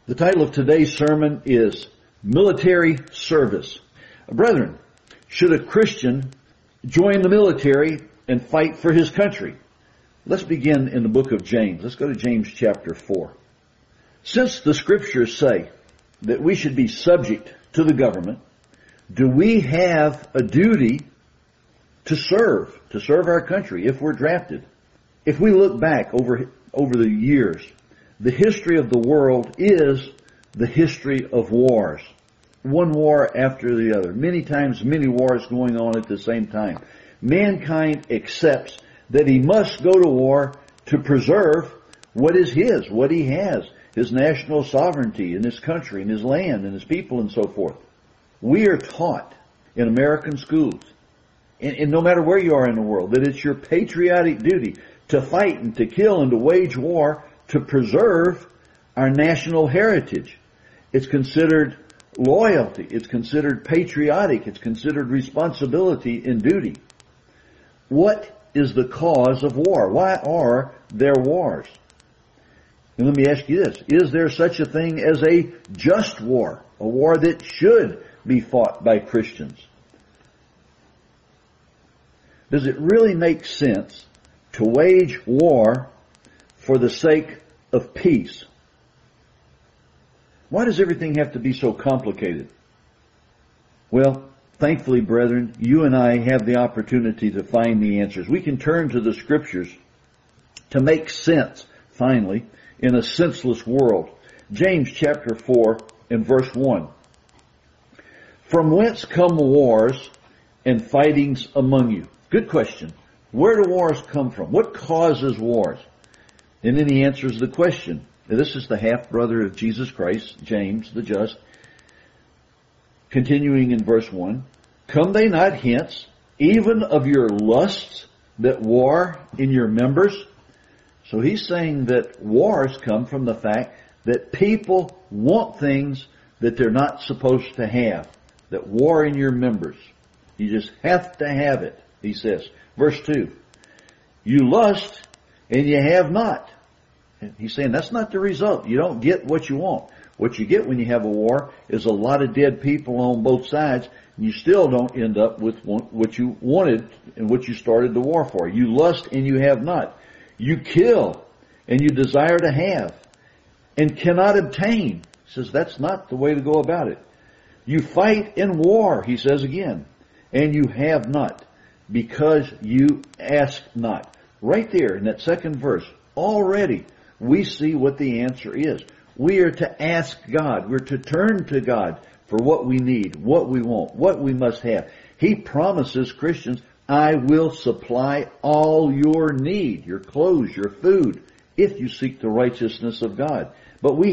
The title of today's sermon is Military Service. Brethren, should a Christian join the military and fight for his country? Let's begin in the book of James. Let's go to James chapter 4. Since the scriptures say that we should be subject to the government, do we have a duty to serve our country if we're drafted? If we look back over the years, the history of the world is the history of wars. One war after the other. Many times, many wars going on at the same time. Mankind accepts that he must go to war to preserve what is his, what he has, his national sovereignty in his country, in his land, and his people, and so forth. We are taught in American schools, and no matter where you are in the world, that it's your patriotic duty to fight and to kill and to wage war to preserve our national heritage. It's considered loyalty. It's considered patriotic. It's considered responsibility and duty. What is the cause of war? Why are there wars? And let me ask you this. Is there such a thing as a just war? A war that should be fought by Christians? Does it really make sense to wage war for the sake of peace? Why does everything have to be so complicated? Well, thankfully, brethren, you and I have the opportunity to find the answers. We can turn to the scriptures to make sense, finally, in a senseless world. James chapter 4 and verse 1. From whence come wars and fightings among you? Good question. Where do wars come from? What causes wars? And then he answers the question. Now, this is the half-brother of Jesus Christ, James the just. Continuing in verse 1. Come they not hence, even of your lusts that war in your members? So he's saying that wars come from the fact that people want things that they're not supposed to have. That war in your members. You just have to have it, he says. Verse 2. You lust and you have not. And he's saying that's not the result. You don't get what you want. What you get when you have a war is a lot of dead people on both sides, and you still don't end up with what you wanted and what you started the war for. You lust and you have not. You kill and you desire to have and cannot obtain. He says that's not the way to go about it. You fight in war, he says again, and you have not, because you ask not. Right there in that second verse, already we see what the answer is. We are to ask God. We're to turn to God for what we need, what we want, what we must have. He promises Christians, I will supply all your need, your clothes, your food, if you seek the righteousness of God. But we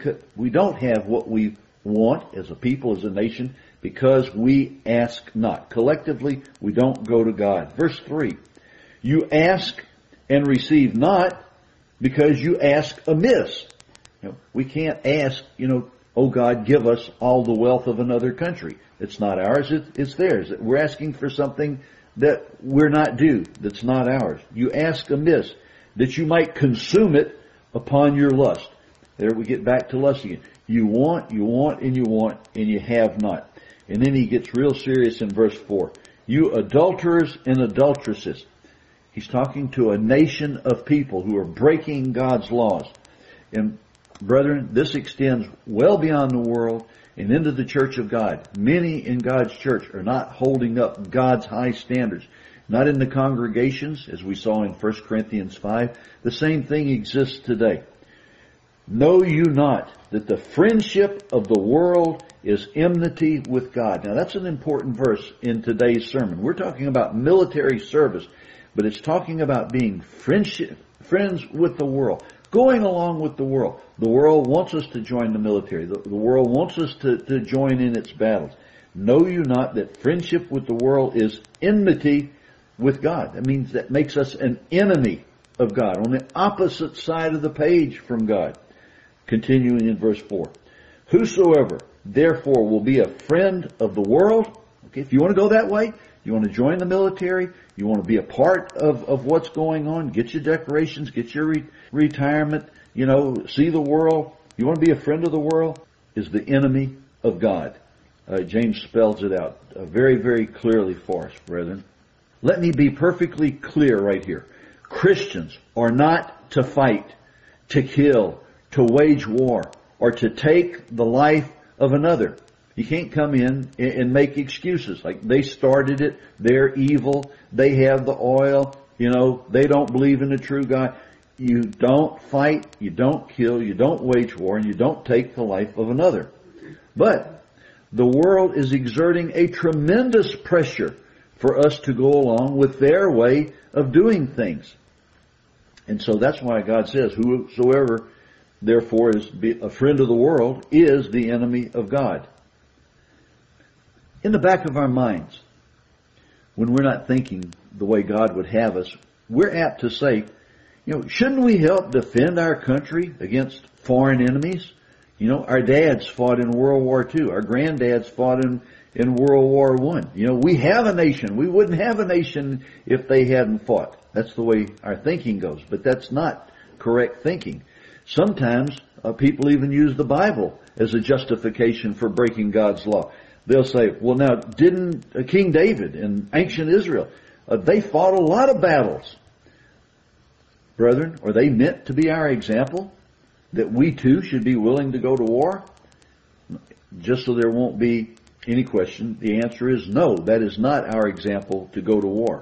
don't have what we want as a people, as a nation, because we ask not. Collectively, we don't go to God. Verse 3, you ask and receive not because you ask amiss. We can't ask, oh God, give us all the wealth of another country. It's not ours, it's theirs. We're asking for something that we're not due, that's not ours. You ask amiss, that you might consume it upon your lust. There we get back to lust again. You want, and you have not. And then he gets real serious in verse 4. You adulterers and adulteresses. He's talking to a nation of people who are breaking God's laws. And brethren, this extends well beyond the world and into the church of God. Many in God's church are not holding up God's high standards. Not in the congregations, as we saw in 1 Corinthians 5. The same thing exists today. Know you not that the friendship of the world is enmity with God. Now that's an important verse in today's sermon. We're talking about military service, but it's talking about being friends with the world. Going along with the world. The world wants us to join the military. The world wants us to join in its battles. Know you not that friendship with the world is enmity with God. That means that makes us an enemy of God, on the opposite side of the page from God. Continuing in verse 4. Whosoever therefore will be a friend of the world, okay, if you want to go that way, you want to join the military, you want to be a part of what's going on, get your decorations, get your retirement, see the world, You want to be a friend of the world? Is the enemy of God. James spells it out very, very clearly for us, brethren. Let me be perfectly clear right here. Christians are not to fight, to kill, to wage war, or to take the life of another. You can't come in and make excuses like they started it, they're evil, they have the oil, they don't believe in the true God. You don't fight, you don't kill, you don't wage war, and you don't take the life of another. But the world is exerting a tremendous pressure for us to go along with their way of doing things. And so that's why God says, whosoever therefore is a friend of the world is the enemy of God. In the back of our minds, when we're not thinking the way God would have us, we're apt to say, shouldn't we help defend our country against foreign enemies? Our dads fought in World War II. Our granddads fought in World War I. We have a nation. We wouldn't have a nation if they hadn't fought. That's the way our thinking goes. But that's not correct thinking. Sometimes people even use the Bible as a justification for breaking God's law. They'll say, well, now, didn't King David in ancient Israel, they fought a lot of battles. Brethren, are they meant to be our example? That we too should be willing to go to war? Just so there won't be any question, the answer is no. That is not our example to go to war.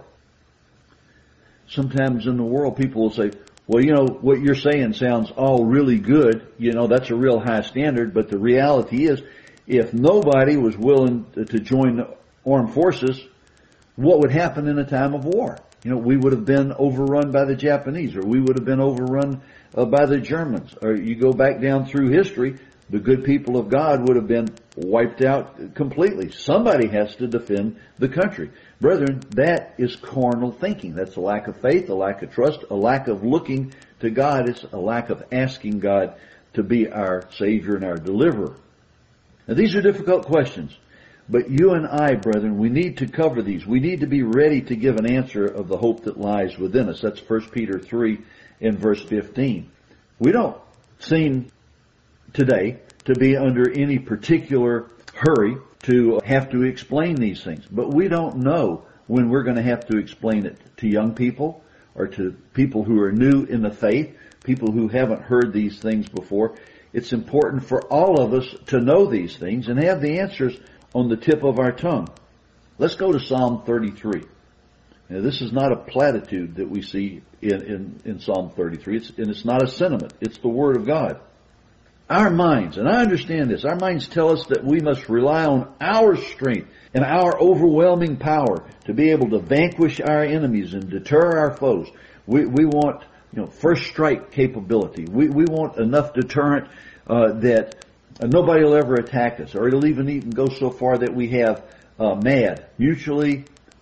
Sometimes in the world people will say, well, what you're saying sounds all really good. That's a real high standard, but the reality is, if nobody was willing to join the armed forces, what would happen in a time of war? We would have been overrun by the Japanese, or we would have been overrun by the Germans. Or you go back down through history, the good people of God would have been wiped out completely. Somebody has to defend the country. Brethren, that is carnal thinking. That's a lack of faith, a lack of trust, a lack of looking to God. It's a lack of asking God to be our Savior and our deliverer. Now, these are difficult questions, but you and I, brethren, we need to cover these. We need to be ready to give an answer of the hope that lies within us. That's 1 Peter 3 and verse 15. We don't seem today to be under any particular hurry to have to explain these things, but we don't know when we're going to have to explain it to young people or to people who are new in the faith, people who haven't heard these things before. It's important for all of us to know these things and have the answers on the tip of our tongue. Let's go to Psalm 33. Now, this is not a platitude that we see in Psalm 33, and it's not a sentiment. It's the Word of God. Our minds, and I understand this, our minds tell us that we must rely on our strength and our overwhelming power to be able to vanquish our enemies and deter our foes. We want first strike capability. We want enough deterrent that nobody will ever attack us, or it'll even go so far that we have MAD, mutually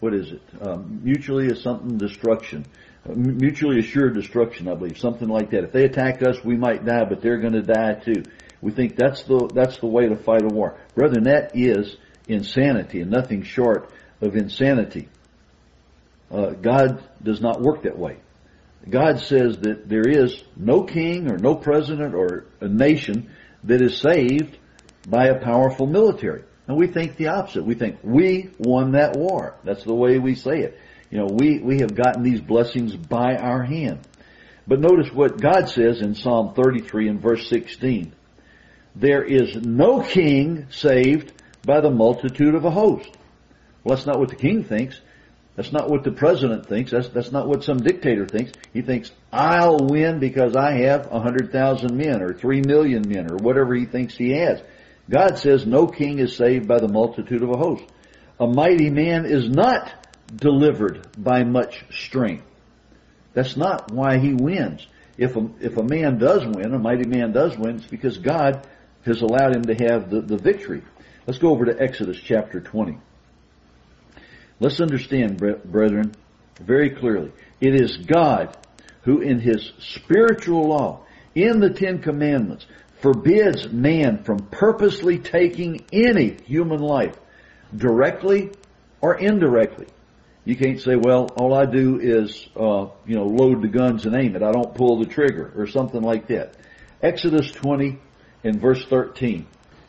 is something destruction, mutually assured destruction, I believe, something like that. If they attack us, we might die, but they're going to die too. We think that's the way to fight a war. Brethren, that is insanity and nothing short of insanity. God does not work that way. God says that there is no king or no president or a nation that is saved by a powerful military. And we think the opposite. We think we won that war. That's the way we say it. We have gotten these blessings by our hand. But notice what God says in Psalm 33 and verse 16. There is no king saved by the multitude of a host. Well, that's not what the king thinks. That's not what the president thinks. That's not what some dictator thinks. He thinks, I'll win because I have 100,000 men or 3 million men or whatever he thinks he has. God says no king is saved by the multitude of a host. A mighty man is not delivered by much strength. That's not why he wins. If a man does win, a mighty man does win, it's because God has allowed him to have the victory. Let's go over to Exodus chapter 20. Let's understand, brethren, very clearly. It is God who in His spiritual law, in the Ten Commandments, forbids man from purposely taking any human life, directly or indirectly. You can't say, well, all I do is, load the guns and aim it. I don't pull the trigger or something like that. Exodus 20 in verse 13.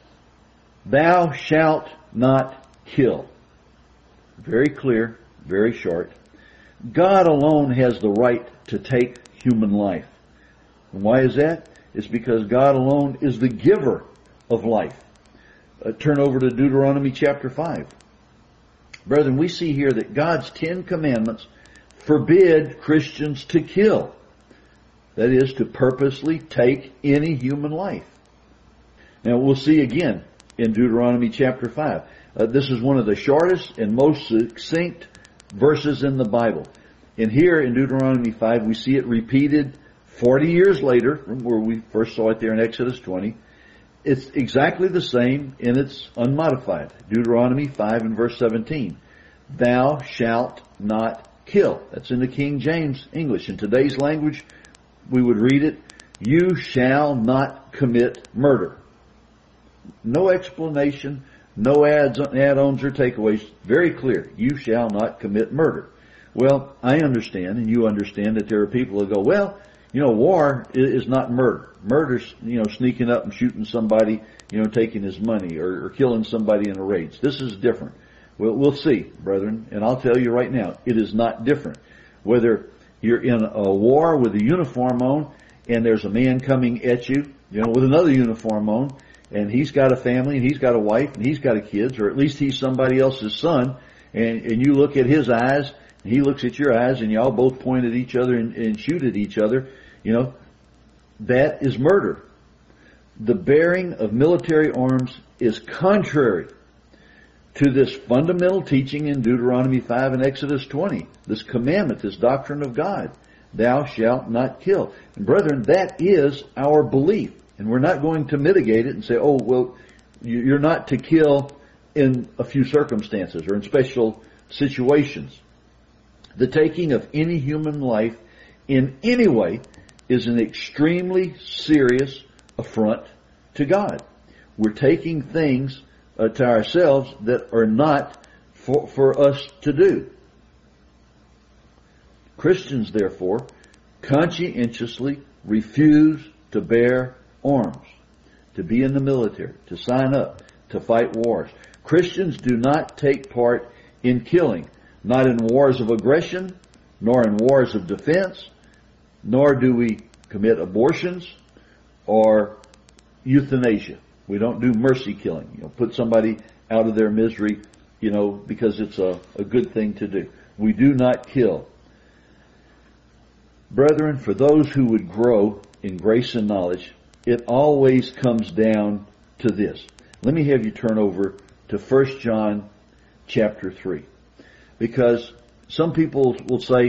Thou shalt not kill. Very clear, very short. God alone has the right to take human life. And why is that? It's because God alone is the giver of life. Turn over to Deuteronomy chapter 5. Brethren, we see here that God's 10 commandments forbid Christians to kill. That is, to purposely take any human life. Now we'll see again in Deuteronomy chapter 5. This is one of the shortest and most succinct verses in the Bible. And here in Deuteronomy 5 we see it repeated 40 years later, from where we first saw it there in Exodus 20. It's exactly the same and it's unmodified. Deuteronomy 5 and verse 17. Thou shalt not kill. That's in the King James English. In today's language, we would read it, you shall not commit murder. No explanation, no add-ons or takeaways. Very clear. You shall not commit murder. Well, I understand and you understand that there are people who go, well, war is not murder. Murder's, sneaking up and shooting somebody, taking his money or killing somebody in a raid. This is different. Well, we'll see, brethren, and I'll tell you right now, it is not different. Whether you're in a war with a uniform on and there's a man coming at you, with another uniform on, and he's got a family and he's got a wife and he's got kids, or at least he's somebody else's son, and you look at his eyes and he looks at your eyes and y'all both point at each other and shoot at each other, that is murder. The bearing of military arms is contrary to this fundamental teaching in Deuteronomy 5 and Exodus 20. This commandment, this doctrine of God. Thou shalt not kill. And brethren, that is our belief. And we're not going to mitigate it and say, oh, well, you're not to kill in a few circumstances or in special situations. The taking of any human life in any way is an extremely serious affront to God. We're taking things to ourselves that are not for us to do. Christians, therefore, conscientiously refuse to bear arms, to be in the military, to sign up, to fight wars. Christians do not take part in killing, not in wars of aggression, nor in wars of defense, nor do we commit abortions or euthanasia. We don't do mercy killing. Put somebody out of their misery, because it's a good thing to do. We do not kill. Brethren, for those who would grow in grace and knowledge, it always comes down to this. Let me have you turn over to 1 John chapter 3. Because some people will say,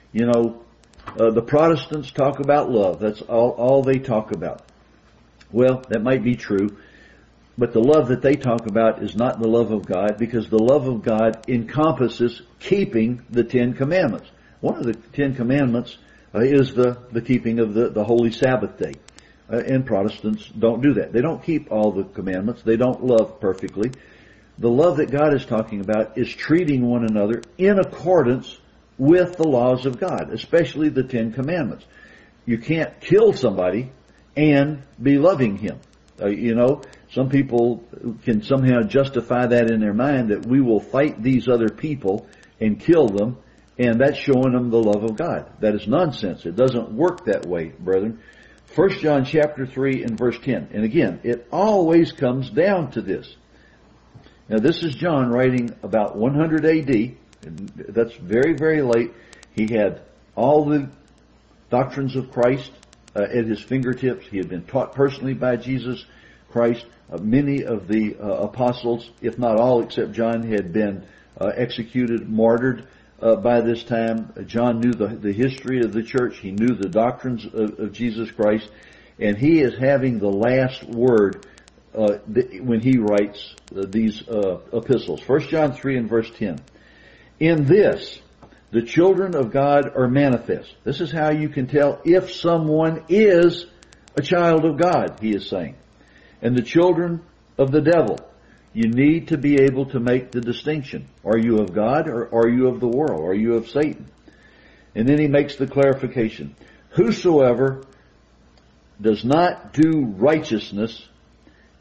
the Protestants talk about love. That's all they talk about. Well, that might be true, but the love that they talk about is not the love of God, because the love of God encompasses keeping the 10 Commandments. One of the 10 Commandments is the keeping of the Holy Sabbath day. And Protestants don't do that. They don't keep all the commandments. They don't love perfectly. The love that God is talking about is treating one another in accordance with the laws of God, especially the 10 Commandments. You can't kill somebody and be loving him. Some people can somehow justify that in their mind, that we will fight these other people and kill them, and that's showing them the love of God. That is nonsense. It doesn't work that way, brethren. 1 John chapter 3 and verse 10. And again, it always comes down to this. Now this is John writing about 100 AD. And that's very, very late. He had all the doctrines of Christ at his fingertips. He had been taught personally by Jesus Christ. Many of the apostles, if not all except John, had been executed, martyred by this time. John knew the history of the church. He knew the doctrines of Jesus Christ. And he is having the last word when he writes these epistles. 1 John 3 and verse 10. In this, the children of God are manifest. This is how you can tell if someone is a child of God, he is saying. And the children of the devil. You need to be able to make the distinction. Are you of God or are you of the world? Are you of Satan? And then he makes the clarification. Whosoever does not do righteousness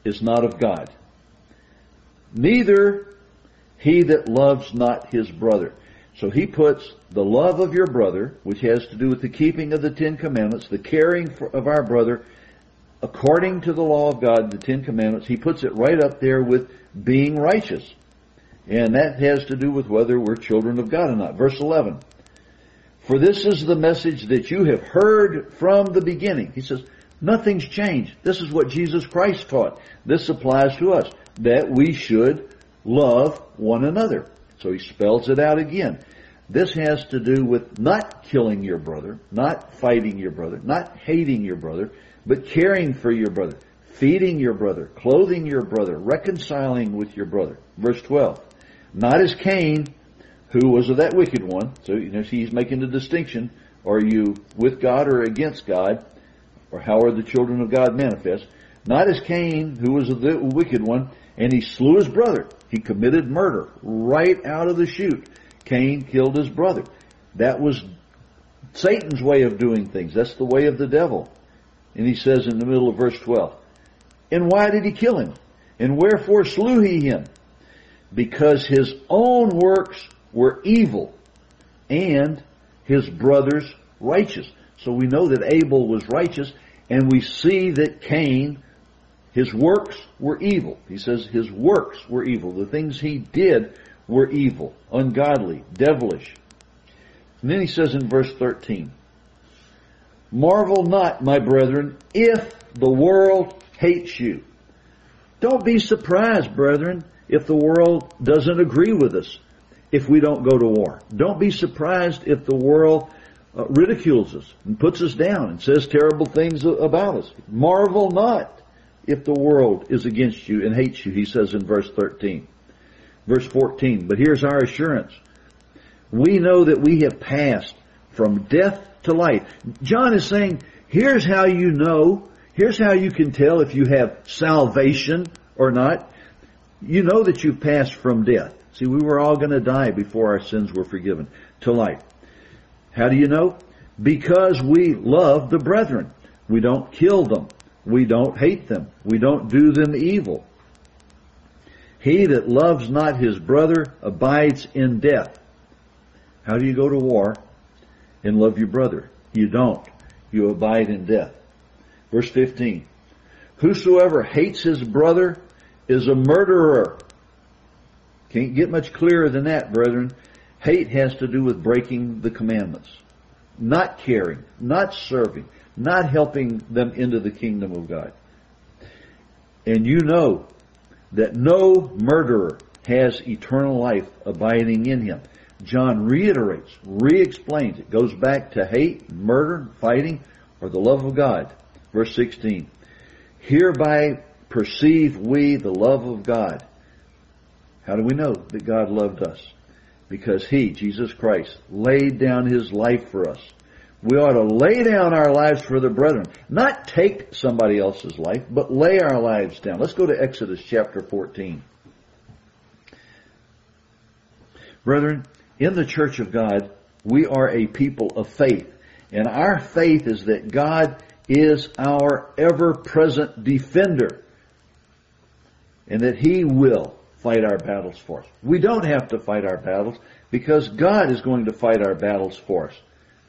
is not of God. Neither he that loves not his brother. So he puts the love of your brother, which has to do with the keeping of the Ten Commandments, the caring of our brother, according to the law of God, the Ten Commandments, he puts it right up there with being righteous. And that has to do with whether we're children of God or not. Verse 11. For this is the message that you have heard from the beginning. He says, nothing's changed. This is what Jesus Christ taught. This applies to us, that we should love one another. So he spells it out again. This has to do with not killing your brother, not fighting your brother, not hating your brother, but caring for your brother, feeding your brother, clothing your brother, reconciling with your brother. Verse 12. Not as Cain, who was of that wicked one. So he's making the distinction. Are you with God or against God? Or how are the children of God manifest? Not as Cain, who was of the wicked one, and he slew his brother. He committed murder right out of the chute. Cain killed his brother. That was Satan's way of doing things. That's the way of the devil. And he says in the middle of verse 12, and why did he kill him? And wherefore slew he him? Because his own works were evil, and his brother's righteous. So we know that Abel was righteous, and we see that Cain, his works were evil. He says his works were evil. The things he did were evil, ungodly, devilish. And then he says in verse 13, marvel not, my brethren, if the world hates you. Don't be surprised, brethren, if the world doesn't agree with us, if we don't go to war. Don't be surprised if the world ridicules us and puts us down and says terrible things about us. Marvel not if the world is against you and hates you, he says in verse 13. Verse 14, but here's our assurance. We know that we have passed from death to life. John is saying, here's how you know, here's how you can tell if you have salvation or not. You know that you've passed from death. See, we were all going to die before our sins were forgiven, to life. How do you know? Because we love the brethren. We don't kill them. We don't hate them. We don't do them evil. He that loves not his brother abides in death. How do you go to war and love your brother? You don't. You abide in death. Verse 15. Whosoever hates his brother is a murderer. Can't get much clearer than that, brethren. Hate has to do with breaking the commandments. Not caring, not serving, not helping them into the kingdom of God. And you know that no murderer has eternal life abiding in him. John reiterates, re-explains. It goes back to hate, murder, fighting, or the love of God. Verse 16. Hereby perceive we the love of God. How do we know that God loved us? Because He, Jesus Christ, laid down His life for us. We ought to lay down our lives for the brethren. Not take somebody else's life, but lay our lives down. Let's go to Exodus chapter 14. Brethren, in the church of God, we are a people of faith. And our faith is that God is our ever-present defender. And that He will fight our battles for us. We don't have to fight our battles because God is going to fight our battles for us.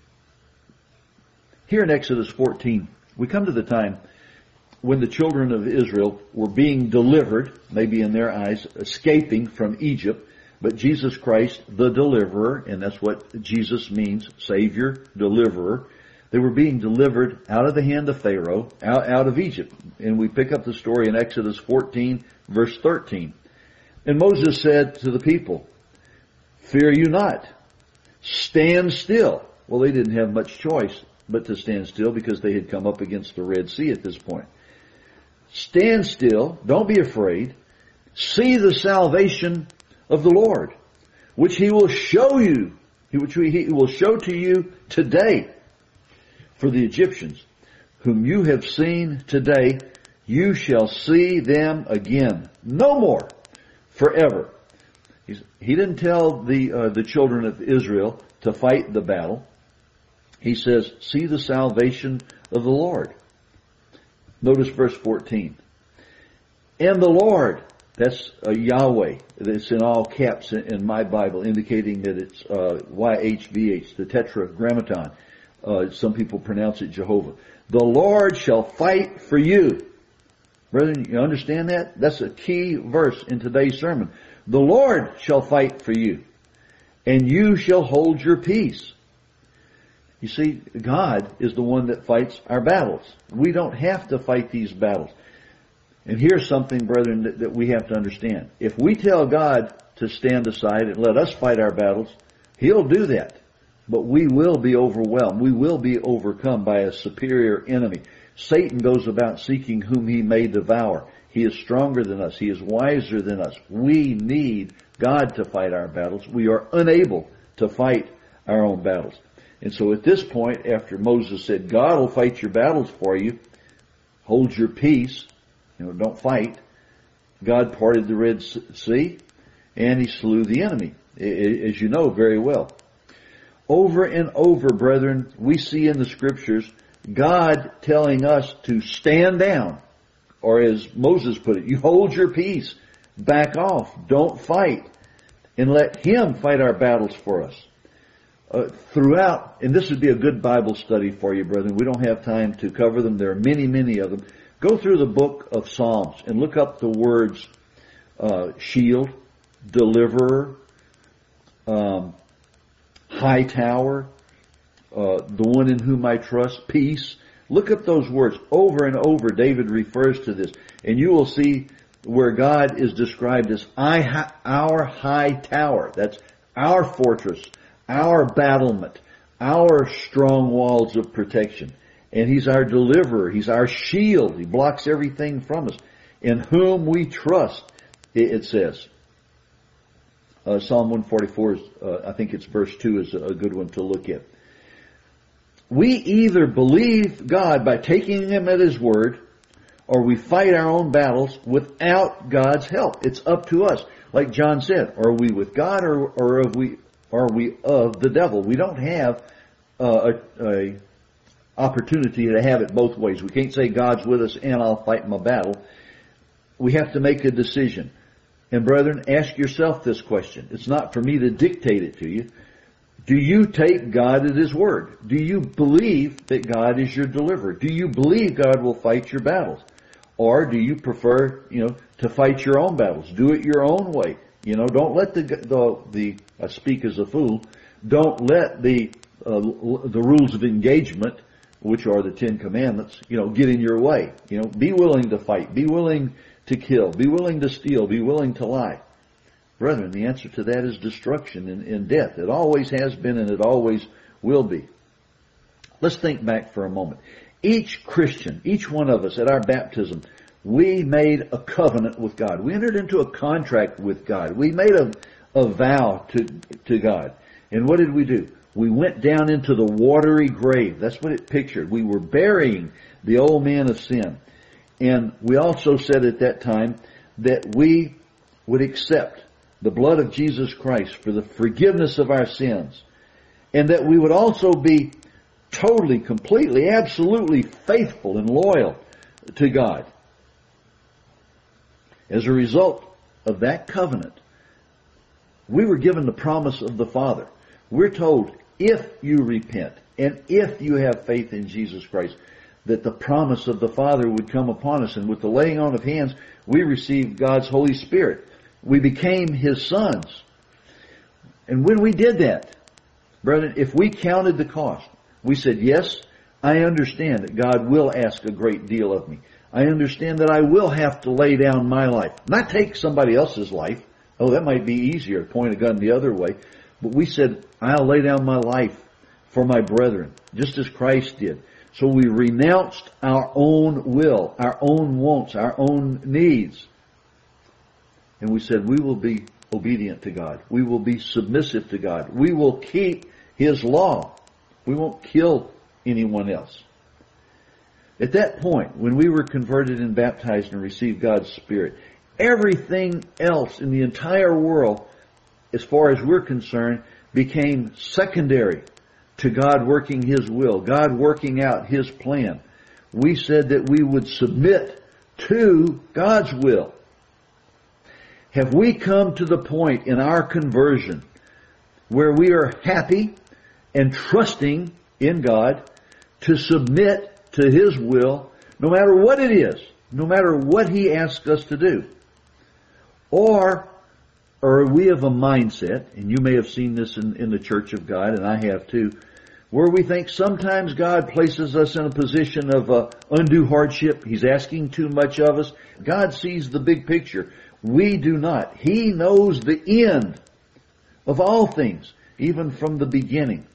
Here in Exodus 14, we come to the time when the children of Israel were being delivered, maybe in their eyes, escaping from Egypt, but Jesus Christ, the deliverer, and that's what Jesus means, Savior, deliverer, they were being delivered out of the hand of Pharaoh, out of Egypt. And we pick up the story in Exodus 14, verse 13. And Moses said to the people, fear you not, stand still. Well, they didn't have much choice but to stand still because they had come up against the Red Sea at this point. Stand still, don't be afraid, see the salvation of the Lord, which He will show you, which He will show to you today. For the Egyptians, whom you have seen today, you shall see them again, no more, forever. He didn't tell the children of Israel to fight the battle. He says, see the salvation of the Lord. Notice verse 14. And the Lord, that's Yahweh. It's in all caps in my Bible, indicating that it's YHVH, the Tetragrammaton. Some people pronounce it Jehovah. The Lord shall fight for you. Brethren, you understand that? That's a key verse in today's sermon. The Lord shall fight for you, and you shall hold your peace. You see, God is the one that fights our battles. We don't have to fight these battles. And here's something, brethren, that we have to understand. If we tell God to stand aside and let us fight our battles, He'll do that. But we will be overwhelmed. We will be overcome by a superior enemy. Satan goes about seeking whom he may devour. He is stronger than us. He is wiser than us. We need God to fight our battles. We are unable to fight our own battles. And so at this point, after Moses said, God will fight your battles for you, hold your peace, don't fight, God parted the Red Sea, and He slew the enemy, as you know very well. Over and over, brethren, we see in the Scriptures God telling us to stand down, or as Moses put it, you hold your peace, back off, don't fight, and let Him fight our battles for us. Throughout, and this would be a good Bible study for you, brethren. We don't have time to cover them. There are many, many of them. Go through the book of Psalms and look up the words shield, deliverer, high tower, the one in whom I trust, peace. Look up those words over and over. David refers to this, and you will see where God is described as our high tower. That's our fortress, our battlement, our strong walls of protection. And He's our deliverer. He's our shield. He blocks everything from us. In whom we trust, it says. Psalm 144, I think it's verse 2 is a good one to look at. We either believe God by taking Him at His word, or we fight our own battles without God's help. It's up to us. Like John said, are we with God or are we of the devil? We don't have a opportunity to have it both ways. We can't say God's with us and I'll fight my battle. We have to make a decision. And brethren, ask yourself this question. It's not for me to dictate it to you. Do you take God at His word? Do you believe that God is your deliverer? Do you believe God will fight your battles? Or do you prefer, to fight your own battles? Do it your own way. Don't let the I speak as a fool, don't let the rules of engagement, which are the 10 Commandments, get in your way. Be willing to fight. Be willing to kill. Be willing to steal. Be willing to lie. Brethren, the answer to that is destruction and death. It always has been and it always will be. Let's think back for a moment. Each Christian, each one of us at our baptism, we made a covenant with God. We entered into a contract with God. We made a vow to God. And what did we do? We went down into the watery grave. That's what it pictured. We were burying the old man of sin. And we also said at that time that we would accept the blood of Jesus Christ for the forgiveness of our sins. And that we would also be totally, completely, absolutely faithful and loyal to God. As a result of that covenant, we were given the promise of the Father. We're told, if you repent and if you have faith in Jesus Christ, that the promise of the Father would come upon us. And with the laying on of hands, we received God's Holy Spirit. We became His sons. And when we did that, brethren, if we counted the cost, we said, yes, I understand that God will ask a great deal of me. I understand that I will have to lay down my life. Not take somebody else's life. Oh, that might be easier to point a gun the other way. But we said, I'll lay down my life for my brethren, just as Christ did. So we renounced our own will, our own wants, our own needs. And we said, we will be obedient to God. We will be submissive to God. We will keep His law. We won't kill anyone else. At that point, when we were converted and baptized and received God's Spirit, everything else in the entire world, as far as we're concerned, became secondary to God working His will, God working out His plan. We said that we would submit to God's will? Have we come to the point in our conversion where we are happy and trusting in God to submit to His will, no matter what it is, no matter what He asks us to do? Or are we of a mindset, and you may have seen this in the Church of God, and I have too, where we think sometimes God places us in a position of undue hardship. He's asking too much of us. God sees the big picture. We do not. He knows the end of all things, even from the beginning.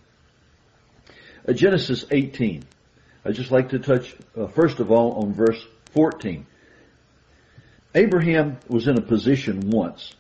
Genesis 18. I'd just like to touch, first of all, on verse 14. Abraham was in a position once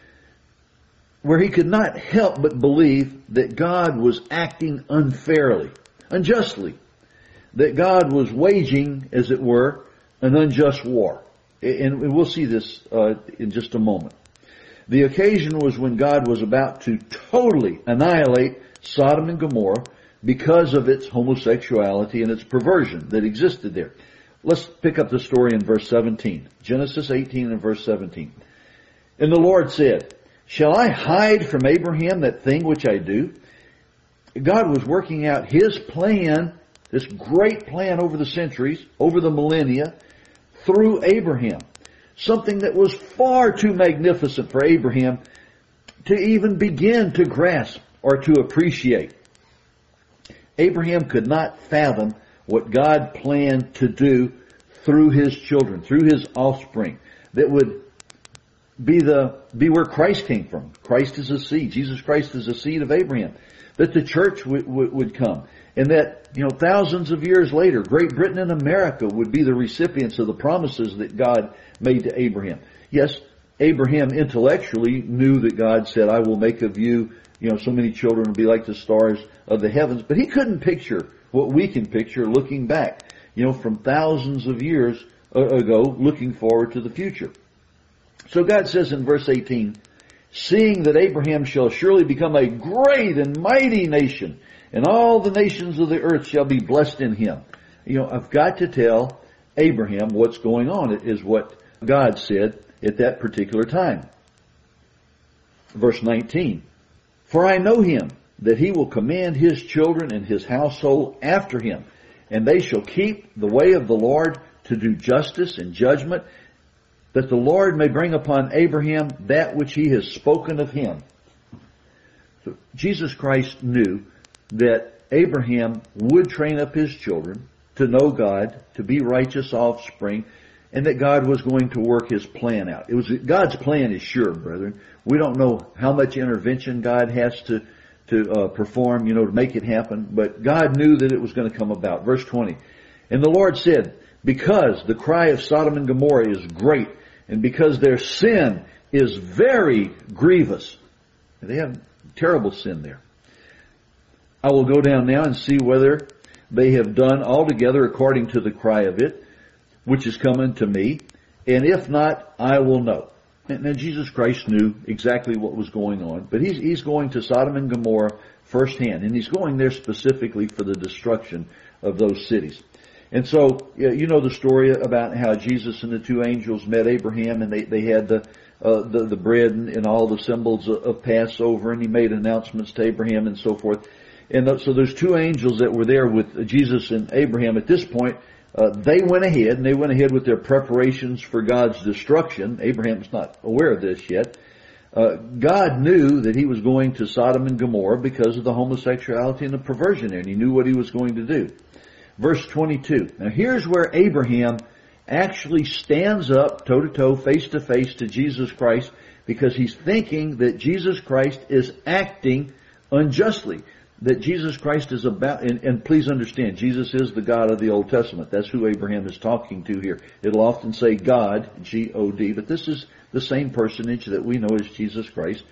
where he could not help but believe that God was acting unfairly, unjustly, that God was waging, as it were, an unjust war. And we'll see this in just a moment. The occasion was when God was about to totally annihilate Sodom and Gomorrah because of its homosexuality and its perversion that existed there. Let's pick up the story in verse 17. Genesis 18 and verse 17. And the Lord said, "Shall I hide from Abraham that thing which I do?" God was working out His plan, this great plan over the centuries, over the millennia, through Abraham. Something that was far too magnificent for Abraham to even begin to grasp or to appreciate. Abraham could not fathom what God planned to do through his children, through his offspring, that would be where Christ came from. Christ is a seed. Jesus Christ is a seed of Abraham. That the church would come. And that, thousands of years later, Great Britain and America would be the recipients of the promises that God made to Abraham. Yes, Abraham intellectually knew that God said, "I will make of you, so many children will be like the stars of the heavens." But he couldn't picture what we can picture looking back, from thousands of years ago, looking forward to the future. So God says in verse 18, "Seeing that Abraham shall surely become a great and mighty nation, and all the nations of the earth shall be blessed in him." I've got to tell Abraham what's going on. It is what God said at that particular time. Verse 19, "For I know him, that he will command his children and his household after him, and they shall keep the way of the Lord to do justice and judgment, that the Lord may bring upon Abraham that which He has spoken of him." So Jesus Christ knew that Abraham would train up his children to know God, to be righteous offspring, and that God was going to work His plan out. God's plan is sure, brethren. We don't know how much intervention God has to perform, to make it happen, but God knew that it was going to come about. Verse 20, "And the Lord said, because the cry of Sodom and Gomorrah is great, and because their sin is very grievous." They have terrible sin there. "I will go down now and see whether they have done altogether according to the cry of it, which is coming to me, and if not, I will know." Now Jesus Christ knew exactly what was going on, but he's going to Sodom and Gomorrah firsthand, and he's going there specifically for the destruction of those cities. And so, you know the story about how Jesus and the two angels met Abraham, and they had the bread and all the symbols of Passover, and He made announcements to Abraham and so forth. And so there's two angels that were there with Jesus and Abraham at this point. They went ahead with their preparations for God's destruction. Abraham's not aware of this yet. God knew that He was going to Sodom and Gomorrah because of the homosexuality and the perversion there, and He knew what He was going to do. Verse 22. Now here's where Abraham actually stands up toe-to-toe, face-to-face to Jesus Christ, because he's thinking that Jesus Christ is acting unjustly. That Jesus Christ is about, and please understand, Jesus is the God of the Old Testament. That's who Abraham is talking to here. It'll often say God, G-O-D, but this is the same personage that we know as Jesus Christ.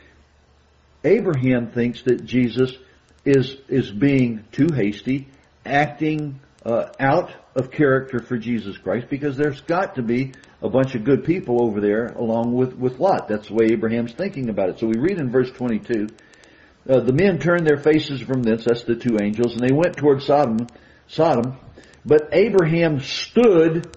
Abraham thinks that Jesus is being too hasty, acting out of character for Jesus Christ, because there's got to be a bunch of good people over there along with Lot. That's the way Abraham's thinking about it. So we read in verse 22, "The men turned their faces from thence," that's the two angels, "and they went toward Sodom. But Abraham stood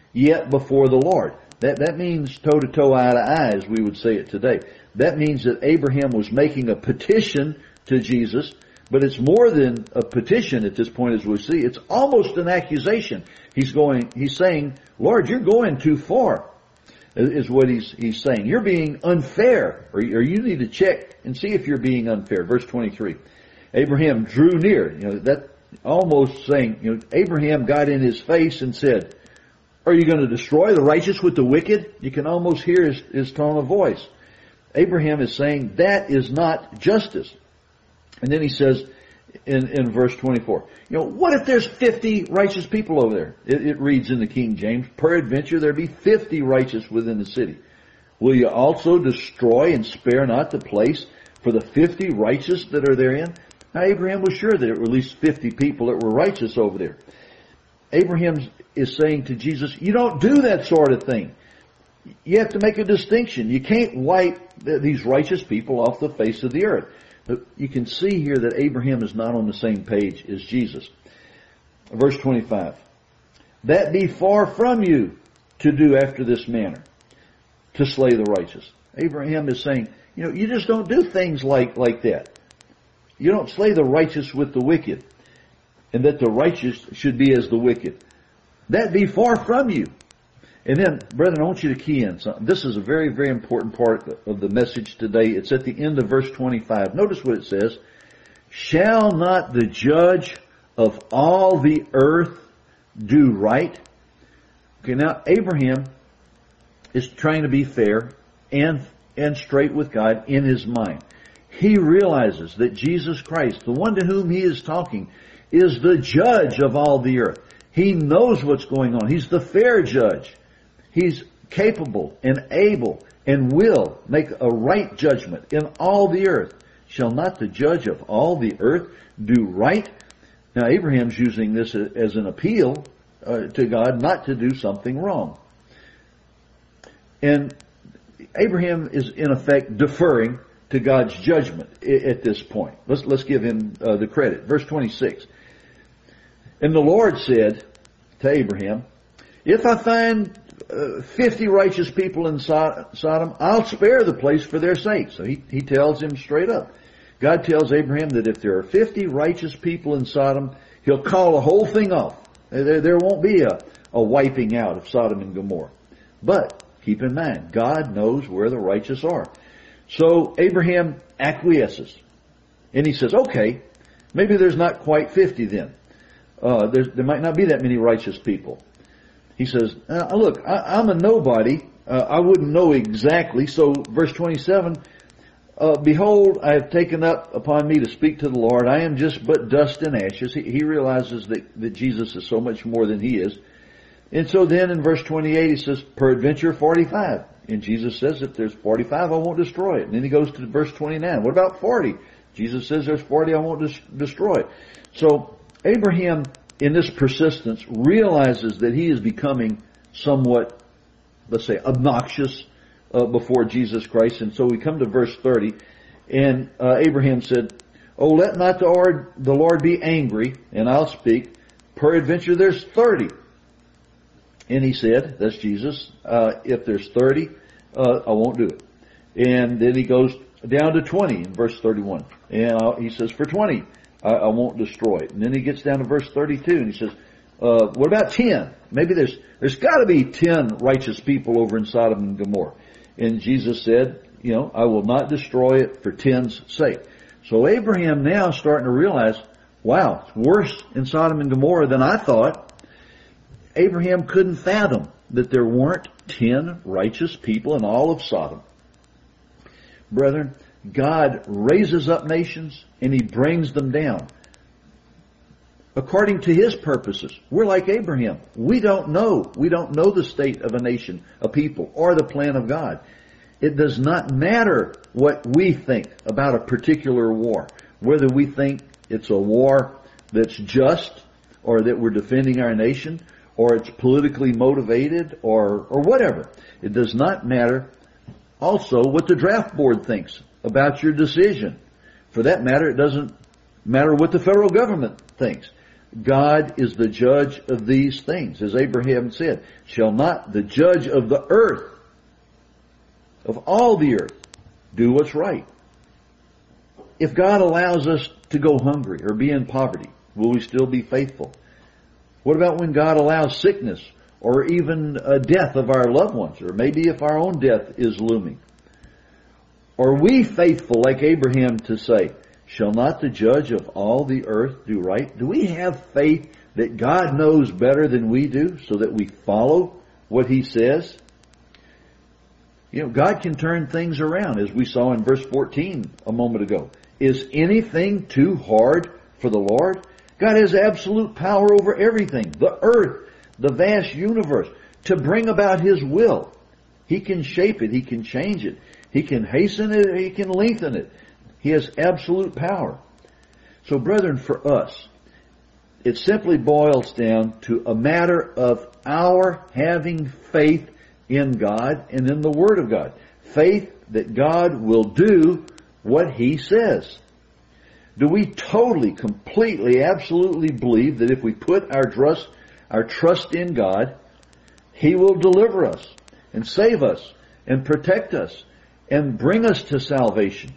yet before the Lord. That means toe to toe, eye to eye, as we would say it today. That means that Abraham was making a petition to Jesus, but it's more than a petition at this point, as we see. It's almost an accusation. He's saying, Lord, you're going too far, is what he's saying. You're being unfair, or you need to check and see if you're being unfair. Verse 23. Abraham drew near. That almost saying, Abraham got in his face and said, are you going to destroy the righteous with the wicked? You can almost hear his tone of voice. Abraham is saying that is not justice. And then he says in verse 24, what if there's 50 righteous people over there? It reads in the King James, peradventure there be 50 righteous within the city. Will you also destroy and spare not the place for the 50 righteous that are therein? Now Abraham was sure that there were at least 50 people that were righteous over there. Abraham is saying to Jesus, you don't do that sort of thing. You have to make a distinction. You can't wipe these righteous people off the face of the earth. But you can see here that Abraham is not on the same page as Jesus. Verse 25. That be far from you to do after this manner, to slay the righteous. Abraham is saying, you just don't do things like that. You don't slay the righteous with the wicked, and that the righteous should be as the wicked. That be far from you. And then, brethren, I want you to key in something. This is a very, very important part of the message today. It's at the end of verse 25. Notice what it says. Shall not the judge of all the earth do right? Okay, now Abraham is trying to be fair and straight with God in his mind. He realizes that Jesus Christ, the one to whom he is talking, is the judge of all the earth. He knows what's going on. He's the fair judge. He's capable and able and will make a right judgment in all the earth. Shall not the judge of all the earth do right? Now Abraham's using this as an appeal to God not to do something wrong. And Abraham is in effect deferring to God's judgment at this point. Let's give him the credit. Verse 26. And the Lord said to Abraham, if I find 50 righteous people in Sodom, I'll spare the place for their sake. So he tells him straight up. God tells Abraham that if there are 50 righteous people in Sodom, he'll call the whole thing off. There won't be a wiping out of Sodom and Gomorrah. But keep in mind, God knows where the righteous are. So Abraham acquiesces. And he says, okay, maybe there's not quite 50 then. There might not be that many righteous people. He says, look, I'm a nobody. I wouldn't know exactly. So verse 27, behold, I have taken up upon me to speak to the Lord. I am just but dust and ashes. He realizes that Jesus is so much more than he is. And so then in verse 28 he says, peradventure 45. And Jesus says, if there's 45, I won't destroy it. And then he goes to verse 29. What about 40? Jesus says there's 40, I won't destroy it. So Abraham, in this persistence, realizes that he is becoming somewhat, let's say, obnoxious before Jesus Christ. And so we come to verse 30, and Abraham said, oh, let not the Lord be angry, and I'll speak. Peradventure there's 30. And he said, that's Jesus, if there's 30, I won't do it. And then he goes down to 20 in verse 31. And he says, for 20, I won't destroy it. And then he gets down to verse 32 and he says, what about 10? Maybe there's got to be 10 righteous people over in Sodom and Gomorrah. And Jesus said, I will not destroy it for 10's sake. So Abraham now is starting to realize, wow, it's worse in Sodom and Gomorrah than I thought. Abraham couldn't fathom that there weren't 10 righteous people in all of Sodom. Brethren, God raises up nations and he brings them down according to his purposes. We're like Abraham. We don't know. We don't know the state of a nation, a people, or the plan of God. It does not matter what we think about a particular war, whether we think it's a war that's just or that we're defending our nation, or it's politically motivated, or whatever. It does not matter also what the draft board thinks about your decision. For that matter, it doesn't matter what the federal government thinks. God is the judge of these things. As Abraham said, shall not the judge of the earth, of all the earth, do what's right? If God allows us to go hungry or be in poverty, will we still be faithful? What about when God allows sickness or even a death of our loved ones, or maybe if our own death is looming? Are we faithful like Abraham to say, shall not the judge of all the earth do right? Do we have faith that God knows better than we do so that we follow what He says? You know, God can turn things around, as we saw in verse 14 a moment ago. Is anything too hard for the Lord? God has absolute power over everything, the earth, the vast universe, to bring about His will. He can shape it. He can change it. He can hasten it. He can lengthen it. He has absolute power. So, brethren, for us, it simply boils down to a matter of our having faith in God and in the Word of God. Faith that God will do what He says. Do we totally, completely, absolutely believe that if we put our trust in God, He will deliver us and save us and protect us and bring us to salvation?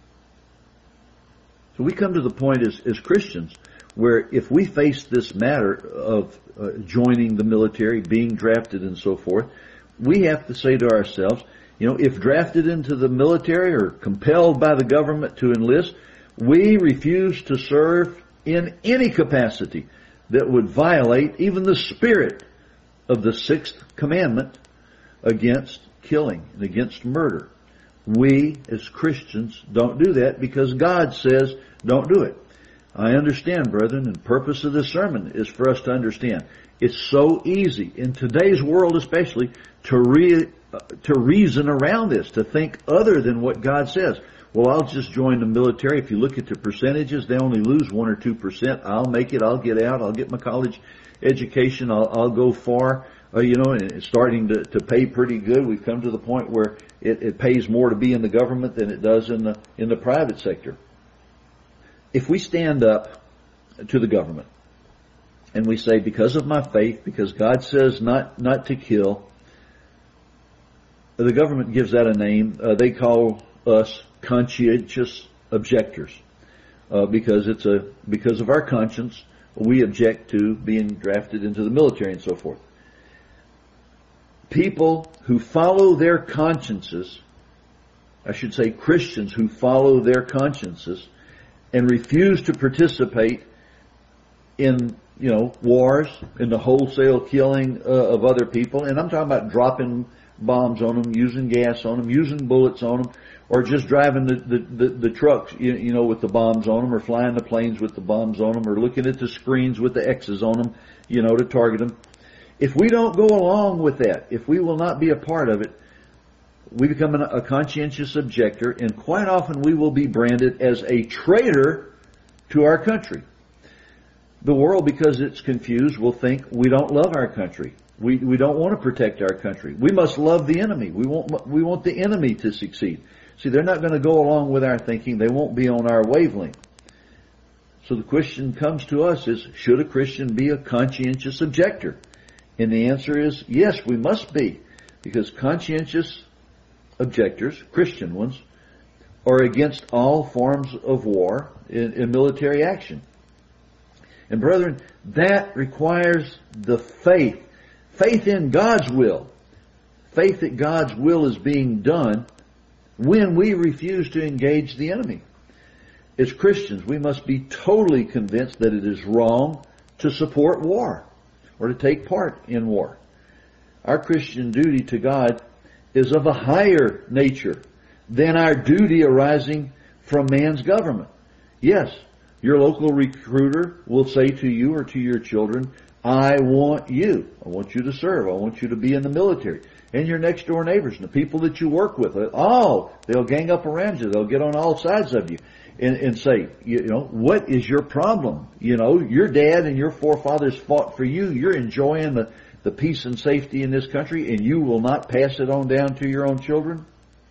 So we come to the point as Christians where if we face this matter of joining the military, being drafted and so forth, we have to say to ourselves, you know, if drafted into the military or compelled by the government to enlist, we refuse to serve in any capacity that would violate even the spirit of the sixth commandment against killing and against murder. We, as Christians, don't do that because God says don't do it. I understand, brethren, and the purpose of this sermon is for us to understand. It's so easy, in today's world especially, to reason around this, to think other than what God says. Well, I'll just join the military. If you look at the percentages, they only lose 1 or 2%. I'll make it. I'll get out. I'll get my college education. I'll go far. And it's starting to pay pretty good. We've come to the point where it pays more to be in the government than it does in the private sector. If we stand up to the government and we say, because of my faith, because God says not to kill, the government gives that a name. They call us conscientious objectors, because of our conscience, we object to being drafted into the military and so forth. People who follow their consciences, I should say Christians who follow their consciences and refuse to participate in, wars, in the wholesale killing of other people, and I'm talking about dropping bombs on them, using gas on them, using bullets on them, or just driving the trucks, with the bombs on them, or flying the planes with the bombs on them, or looking at the screens with the X's on them, to target them. If we don't go along with that, if we will not be a part of it, we become a conscientious objector, and quite often we will be branded as a traitor to our country. The world, because it's confused, will think we don't love our country. We don't want to protect our country. We must love the enemy. We want the enemy to succeed. See, they're not going to go along with our thinking. They won't be on our wavelength. So the question comes to us is, should a Christian be a conscientious objector? And the answer is yes, we must be, because conscientious objectors, Christian ones, are against all forms of war in military action. And brethren, that requires the faith in God's will, faith that God's will is being done when we refuse to engage the enemy. As Christians, we must be totally convinced that it is wrong to support war or to take part in war. Our Christian duty to God is of a higher nature than our duty arising from man's government. Yes, your local recruiter will say to you or to your children, I want you. I want you to serve. I want you to be in the military. And your next door neighbors and the people that you work with, they'll gang up around you. They'll get on all sides of you and say, what is your problem? Your dad and your forefathers fought for you. You're enjoying the peace and safety in this country, and you will not pass it on down to your own children.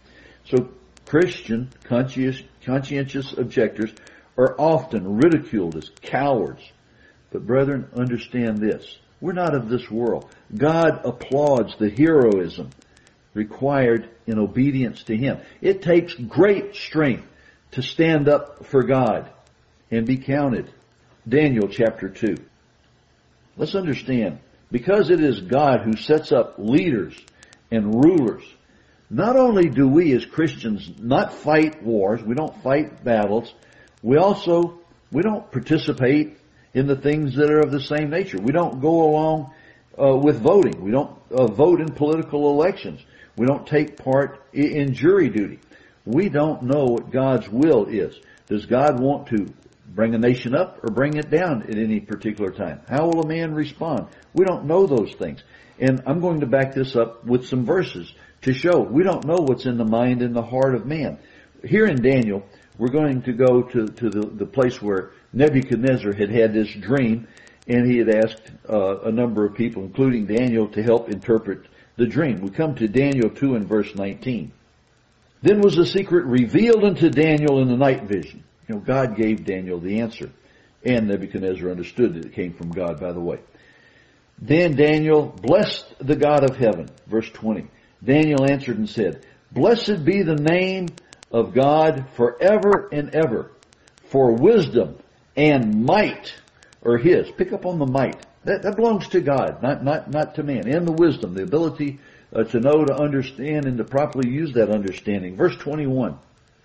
So Christian conscientious objectors are often ridiculed as cowards, But brethren, understand this. We're not of this world. God applauds the heroism required in obedience to Him. It takes great strength to stand up for God and be counted. Daniel chapter 2. Let's understand, because it is God who sets up leaders and rulers, not only do we as Christians not fight wars, we don't fight battles, we don't participate in the things that are of the same nature. We don't go along with voting. We don't vote in political elections. We don't take part in jury duty. We don't know what God's will is. Does God want to bring a nation up or bring it down at any particular time? How will a man respond? We don't know those things. And I'm going to back this up with some verses to show we don't know what's in the mind and the heart of man. Here in Daniel, we're going to go to the place where Nebuchadnezzar had this dream, and he had asked a number of people, including Daniel, to help interpret the dream. We come to Daniel 2 and verse 19. Then was the secret revealed unto Daniel in the night vision. God gave Daniel the answer. And Nebuchadnezzar understood that it came from God, by the way. Then Daniel blessed the God of heaven. Verse 20. Daniel answered and said, Blessed be the name of God forever and ever, for wisdom and might are His. Pick up on the might. That belongs to God, not to man. And the wisdom, the ability to know, to understand, and to properly use that understanding. Verse 21.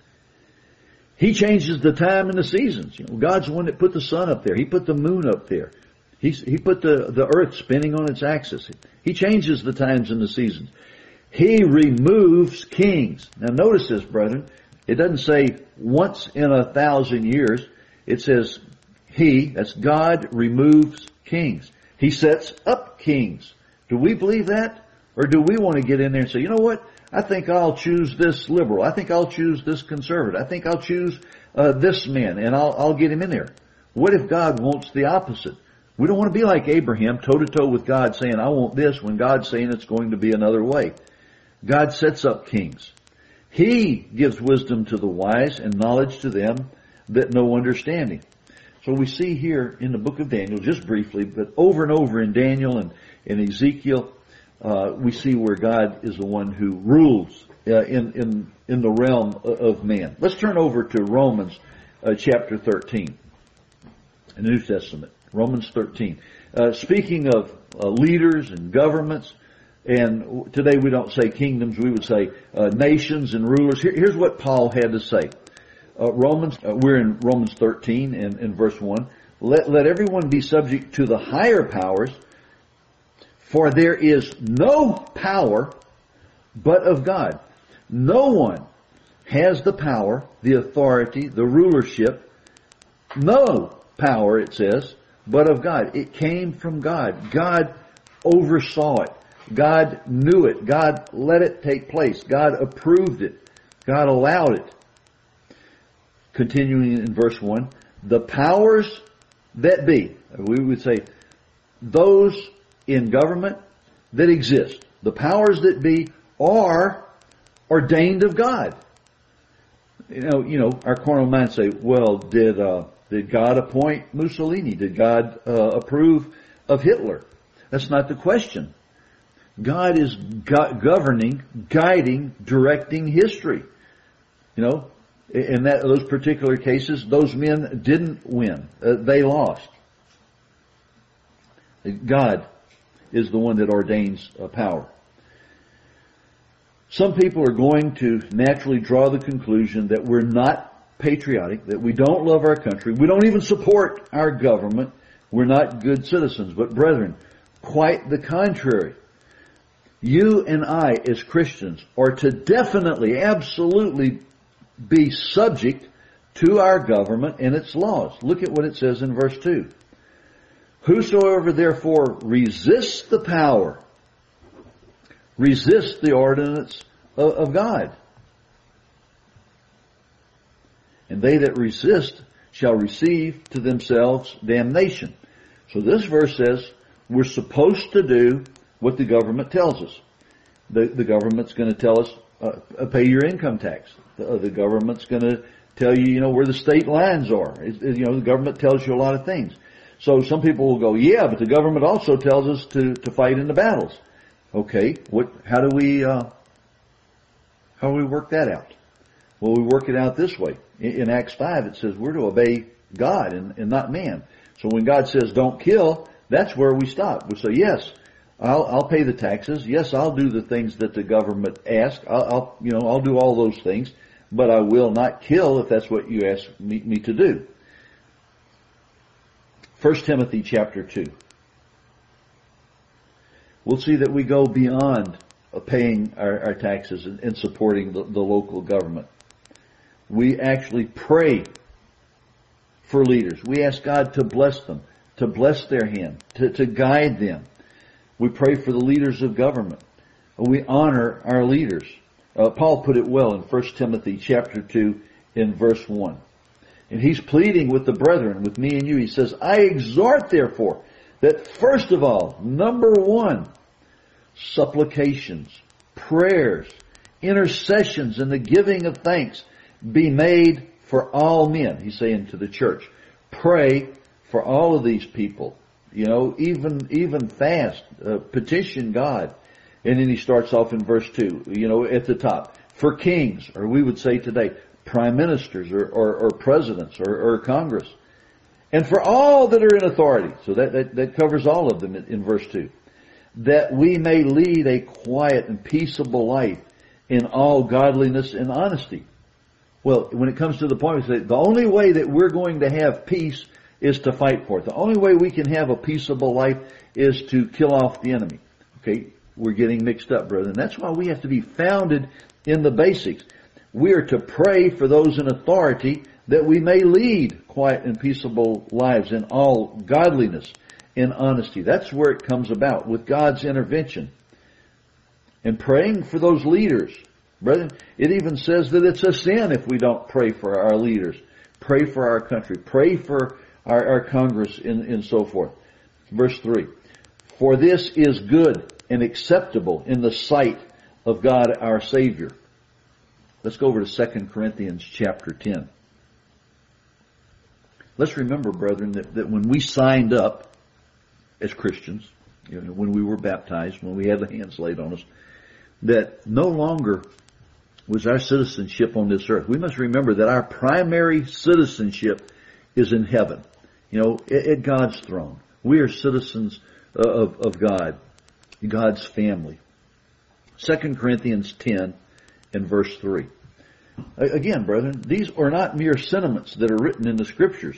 He changes the time and the seasons. God's the one that put the sun up there. He put the moon up there. He put the earth spinning on its axis. He changes the times and the seasons. He removes kings. Now notice this, brethren. It doesn't say once in 1,000 years. It says that's God removes kings. He sets up kings. Do we believe that? Or do we want to get in there and say, you know what? I think I'll choose this liberal. I think I'll choose this conservative. I think I'll choose this man, and I'll get him in there. What if God wants the opposite? We don't want to be like Abraham, toe-to-toe with God, saying, I want this, when God's saying it's going to be another way. God sets up kings. He gives wisdom to the wise and knowledge to them that know understanding. So we see here in the book of Daniel, just briefly, but over and over in Daniel and in Ezekiel, we see where God is the one who rules in the realm of man. Let's turn over to Romans chapter 13 in the New Testament. Romans 13. Speaking of leaders and governments, and today we don't say kingdoms, we would say nations and rulers. Here's what Paul had to say. We're in Romans 13 and verse 1. Let everyone be subject to the higher powers, for there is no power but of God. No one has the power, the authority, the rulership. No power, it says, but of God. It came from God. God oversaw it. God knew it. God let it take place. God approved it. God allowed it. Continuing in verse 1, the powers that be, we would say those in government that exist, the powers that be are ordained of God. You know, our carnal minds say, well, did God appoint Mussolini? Did God approve of Hitler? That's not the question. God is governing, guiding, directing history. You know, in those particular cases, those men didn't win. They lost. God is the one that ordains power. Some people are going to naturally draw the conclusion that we're not patriotic, that we don't love our country, we don't even support our government, we're not good citizens. But brethren, quite the contrary. You and I as Christians are to definitely, absolutely be subject to our government and its laws. Look at what it says in verse 2. Whosoever therefore resists the power, resists the ordinance of God. And they that resist shall receive to themselves damnation. So this verse says we're supposed to do what the government tells us. The government's going to tell us, pay your income tax. The government's going to tell you, where the state lines are. The government tells you a lot of things. So some people will go, yeah, but the government also tells us to fight in the battles. Okay, how do we work that out? Well, we work it out this way. In Acts 5, it says we're to obey God and not man. So when God says don't kill, that's where we stop. We say, yes, I'll pay the taxes. Yes, I'll do the things that the government asks. I'll do all those things, but I will not kill if that's what you ask me to do. 1 Timothy chapter 2. We'll see that we go beyond paying our taxes and supporting the local government. We actually pray for leaders. We ask God to bless them, to bless their hand, to guide them. We pray for the leaders of government. We honor our leaders. Paul put it well in 1 Timothy chapter 2 in verse 1. And he's pleading with the brethren, with me and you. He says, I exhort therefore that first of all, number one, supplications, prayers, intercessions, and the giving of thanks be made for all men. He's saying to the church, pray for all of these people. Even fast, petition God. And then he starts off in verse 2, at the top. For kings, or we would say today, prime ministers or presidents or Congress. And for all that are in authority. So that covers all of them in verse 2. That we may lead a quiet and peaceable life in all godliness and honesty. Well, when it comes to the point, we say the only way that we're going to have peace is to fight for it. The only way we can have a peaceable life is to kill off the enemy. Okay, we're getting mixed up, brother. And that's why we have to be founded in the basics. We are to pray for those in authority that we may lead quiet and peaceable lives in all godliness and honesty. That's where it comes about, with God's intervention. And praying for those leaders. Brethren, it even says that it's a sin if we don't pray for our leaders. Pray for our country. Pray for our Congress and so forth. Verse 3. For this is good and acceptable in the sight of God our Savior. Let's go over to 2 Corinthians chapter 10. Let's remember, brethren, that when we signed up as Christians, when we were baptized, when we had the hands laid on us, that no longer was our citizenship on this earth. We must remember that our primary citizenship is in heaven, at God's throne. We are citizens of God, God's family. 2 Corinthians 10 and verse 3. Again, brethren, these are not mere sentiments that are written in the Scriptures.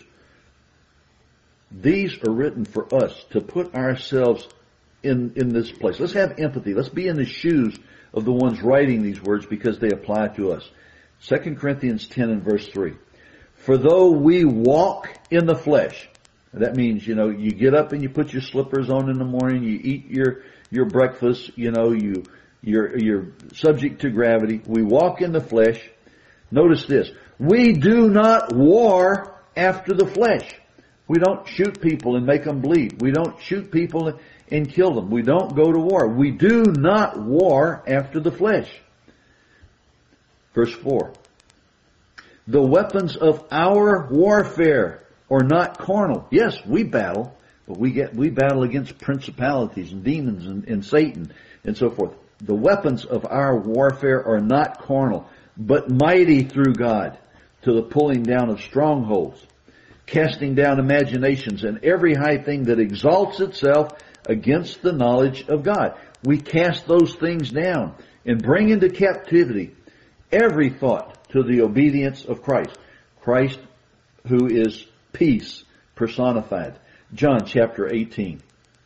These are written for us to put ourselves in this place. Let's have empathy. Let's be in the shoes of the ones writing these words because they apply to us. 2 Corinthians 10 and verse 3. For though we walk in the flesh, that means, you get up and you put your slippers on in the morning, you eat your breakfast, you're subject to gravity. We walk in the flesh. Notice this. We do not war after the flesh. We don't shoot people and make them bleed. We don't shoot people and kill them. We don't go to war. We do not war after the flesh. Verse 4. The weapons of our warfare are not carnal. Yes, we battle, but we battle against principalities and demons and Satan and so forth. The weapons of our warfare are not carnal, but mighty through God to the pulling down of strongholds, casting down imaginations and every high thing that exalts itself against the knowledge of God. We cast those things down and bring into captivity every thought to the obedience of Christ. Christ who is peace personified. John chapter 18.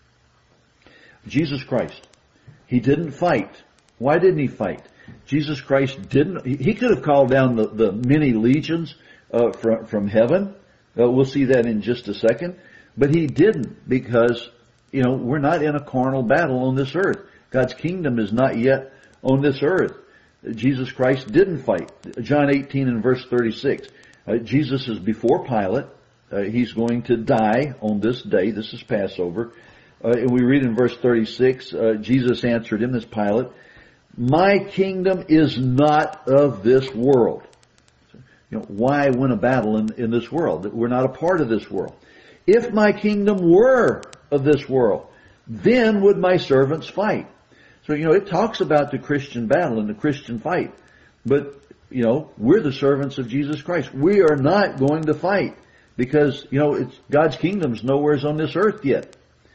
Jesus Christ. He didn't fight. Why didn't he fight? Jesus Christ didn't. He could have called down the many legions from heaven. We'll see that in just a second. But he didn't because, we're not in a carnal battle on this earth. God's kingdom is not yet on this earth. Jesus Christ didn't fight. John 18 and verse 36. Jesus is before Pilate. He's going to die on this day. This is Passover. And we read in verse 36, Jesus answered him, as Pilate, my kingdom is not of this world. Why win a battle in this world? We're not a part of this world. If my kingdom were of this world, then would my servants fight. So, it talks about the Christian battle and the Christian fight. But, we're the servants of Jesus Christ. We are not going to fight because, God's kingdom's nowhere on this earth yet.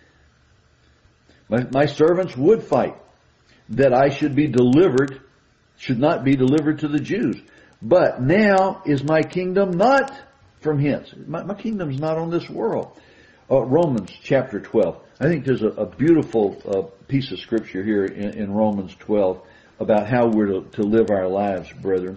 My servants would fight that I should not be delivered to the Jews. But now is my kingdom not from hence. My kingdom's not on this world. Romans chapter 12. I think there's a beautiful piece of scripture here in Romans 12 about how we're to live our lives, brethren.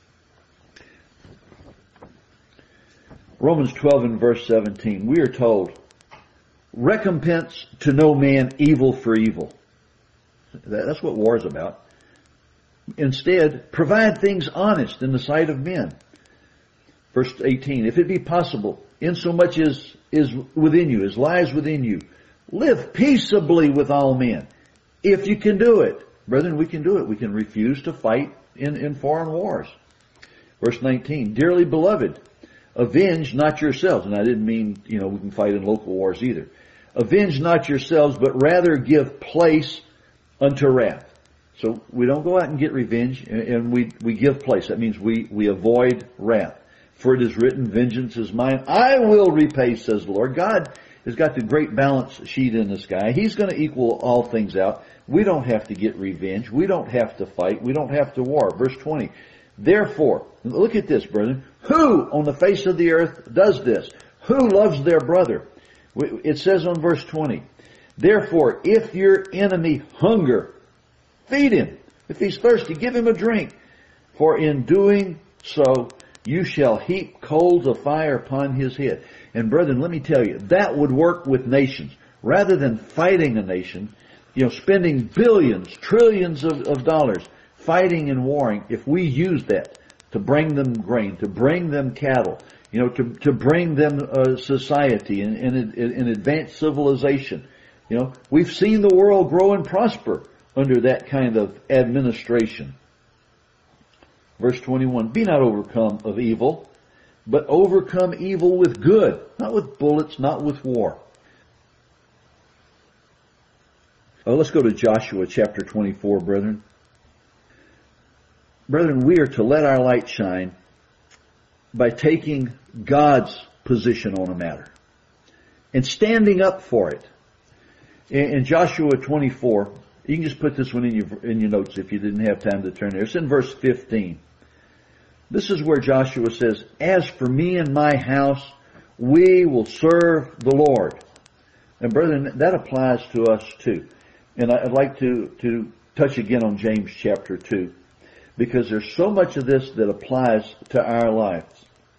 Romans 12 and verse 17. We are told, recompense to no man evil for evil. That's what war is about. Instead, provide things honest in the sight of men. Verse 18, if it be possible, insomuch as is within you, as lies within you, live peaceably with all men. If you can do it. Brethren, we can do it. We can refuse to fight in foreign wars. Verse 19, dearly beloved, avenge not yourselves. And I didn't mean, we can fight in local wars either. Avenge not yourselves, but rather give place unto wrath. So we don't go out and get revenge, and we give place. That means we avoid wrath. For it is written, vengeance is mine, I will repay, says the Lord. God has got the great balance sheet in the sky. He's going to equal all things out. We don't have to get revenge. We don't have to fight. We don't have to war. Verse 20. Therefore, look at this, brethren. Who on the face of the earth does this? Who loves their brother? It says on verse 20, therefore, if your enemy hunger, feed him. If he's thirsty, give him a drink. For in doing so, you shall heap coals of fire upon his head. And brethren, let me tell you, that would work with nations. Rather than fighting a nation, spending billions, trillions of dollars fighting and warring, if we use that to bring them grain, to bring them cattle, to bring them society and advanced civilization. We've seen the world grow and prosper under that kind of administration. Verse 21, be not overcome of evil, but overcome evil with good. Not with bullets, not with war. Let's go to Joshua chapter 24, brethren. Brethren, we are to let our light shine by taking God's position on a matter and standing up for it. In Joshua 24, you can just put this one in your notes if you didn't have time to turn there. It's in verse 15. This is where Joshua says, as for me and my house, we will serve the Lord. And brethren, that applies to us too. And I'd like to touch again on James chapter 2, because there's so much of this that applies to our lives.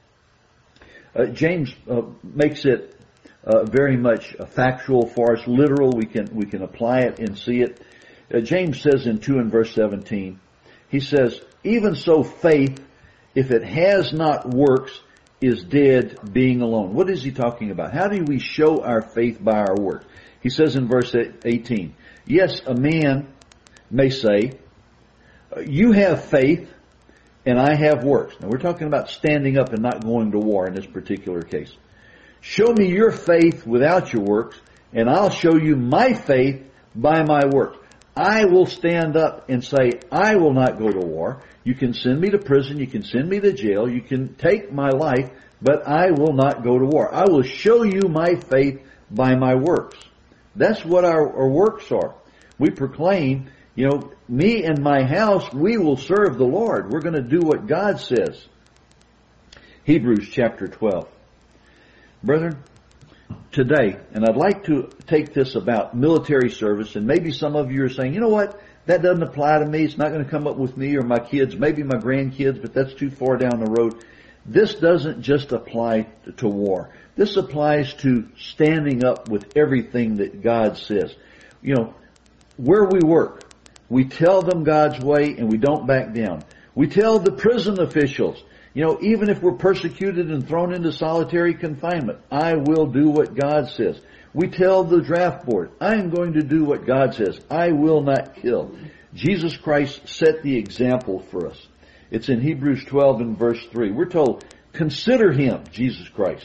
James makes it very much factual for us, literal. We can apply it and see it. James says in 2 and verse 17, he says, even so faith, if it has not works, is dead being alone. What is he talking about? How do we show our faith by our work? He says in verse 18, yes, a man may say, you have faith and I have works. Now we're talking about standing up and not going to war in this particular case. Show me your faith without your works, and I'll show you my faith by my works. I will stand up and say, I will not go to war. You can send me to prison, you can send me to jail, you can take my life, but I will not go to war. I will show you my faith by my works. That's what our works are. We proclaim, me and my house, we will serve the Lord. We're going to do what God says. Hebrews chapter 12. Brethren, today, and I'd like to take this about military service, and maybe some of you are saying, you know what, that doesn't apply to me, it's not going to come up with me or my kids, maybe my grandkids, but that's too far down the road. This doesn't just apply to war. This applies to standing up with everything that God says. Where we work, we tell them God's way and we don't back down. We tell the prison officials, even if we're persecuted and thrown into solitary confinement, I will do what God says. We tell the draft board, I am going to do what God says. I will not kill. Jesus Christ set the example for us. It's in Hebrews 12 and verse 3. We're told, consider Him, Jesus Christ,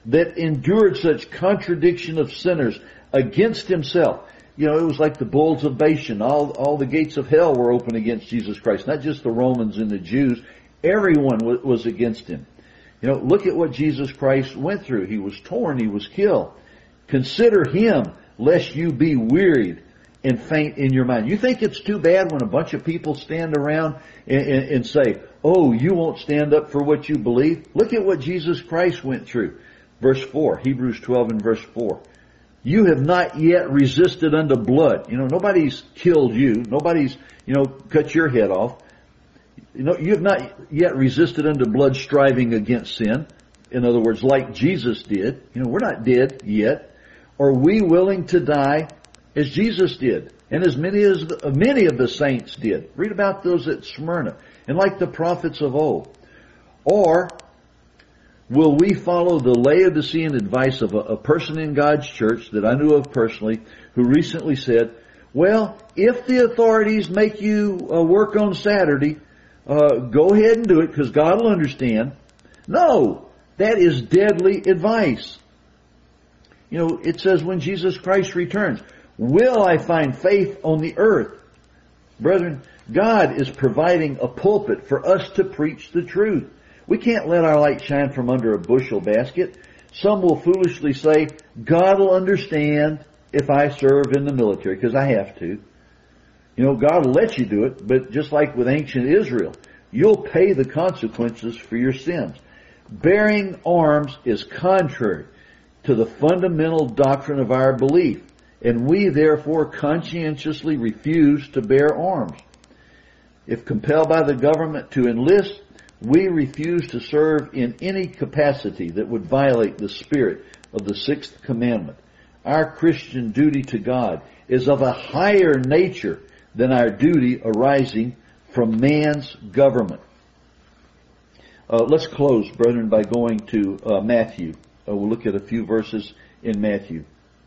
that endured such contradiction of sinners against himself. You know, it was like the bulls of Bashan. All the gates of hell were open against Jesus Christ. Not just the Romans and the Jews. Everyone was against him. You know, look at what Jesus Christ went through. He was torn. He was killed. Consider him, lest you be wearied and faint in your mind. You think it's too bad when a bunch of people stand around and say, oh, you won't stand up for what you believe? Look at what Jesus Christ went through. Verse 4, Hebrews 12 and verse 4. You have not yet resisted unto blood. You know, nobody's killed you. Nobody's, cut your head off. You know, you have not yet resisted unto blood, striving against sin. In other words, like Jesus did. You know, we're not dead yet. Are we willing to die as Jesus did, and as many of the saints did? Read about those at Smyrna, and like the prophets of old. Or will we follow the Laodicean advice of a person in God's church that I knew of personally, who recently said, well, if the authorities make you work on Saturday, go ahead and do it because God will understand. No, that is deadly advice. You know, it says when Jesus Christ returns, will I find faith on the earth? Brethren, God is providing a pulpit for us to preach the truth. We can't let our light shine from under a bushel basket. Some will foolishly say, God will understand if I serve in the military, because I have to. You know, God will let you do it, but just like with ancient Israel, you'll pay the consequences for your sins. Bearing arms is contrary to the fundamental doctrine of our belief, and we therefore conscientiously refuse to bear arms. If compelled by the government to enlist, we refuse to serve in any capacity that would violate the spirit of the sixth commandment. Our Christian duty to God is of a higher nature than our duty arising from man's government. Let's close, brethren, by going to Matthew. We'll look at a few verses in Matthew.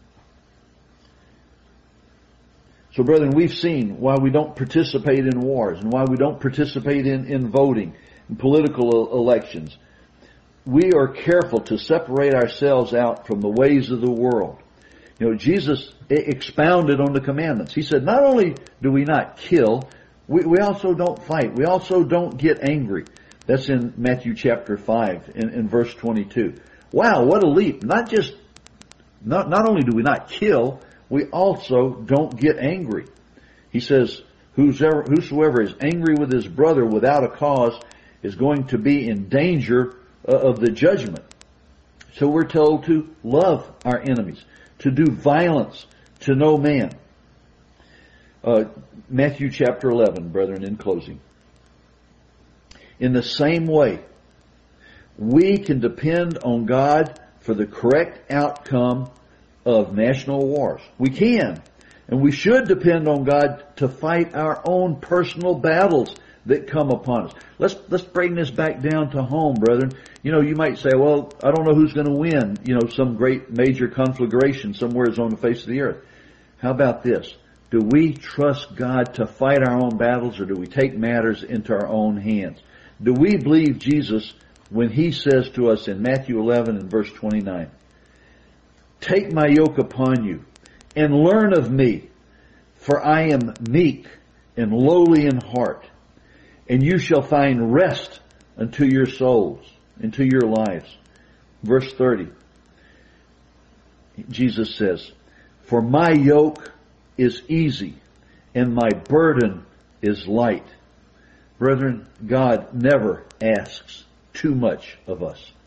So, brethren, we've seen why we don't participate in wars and why we don't participate in voting, in political elections. We are careful to separate ourselves out from the ways of the world. You know, Jesus expounded on the commandments. He said, not only do we not kill, we also don't fight. We also don't get angry. That's in Matthew chapter 5 in verse 22. Wow, what a leap. Not only do we not kill, we also don't get angry. He says, whosoever is angry with his brother without a cause is going to be in danger of the judgment. So we're told to love our enemies, to do violence to no man. Matthew chapter 11, brethren, in closing. In the same way, we can depend on God for the correct outcome of national wars. We can, and we should depend on God to fight our own personal battles that come upon us. Let's bring this back down to home, brethren. You know, you might say, well, I don't know who's going to win, some great major conflagration somewhere on the face of the earth. How about this? Do we trust God to fight our own battles, or do we take matters into our own hands? Do we believe Jesus when He says to us in Matthew 11 and verse 29, take my yoke upon you and learn of me, for I am meek and lowly in heart, and you shall find rest unto your souls, into your lives. Verse 30, Jesus says, for my yoke is easy and my burden is light. Brethren, God never asks too much of us.